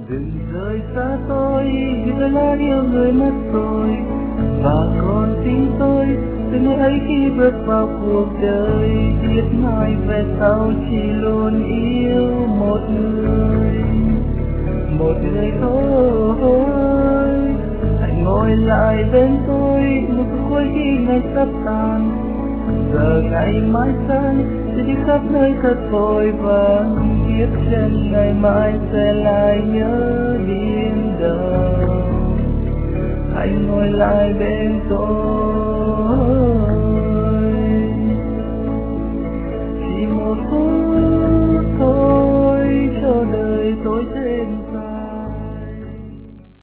Đừng rời xa tôi, vì tôi là yêu người mất rồi. Và còn tin tôi, từ ngày ấy khi bước vào cuộc đời, biết mai về sau chỉ luôn yêu một người thôi. Hãy ngồi lại bên tôi, một phút cuối khi ngày sắp tàn. Giờ ngày mai sáng sẽ đi khắp nơi thật vội vàng, biết chân ngày mai sẽ lại nhớ điên đầu. Hãy ngồi lại bên tôi.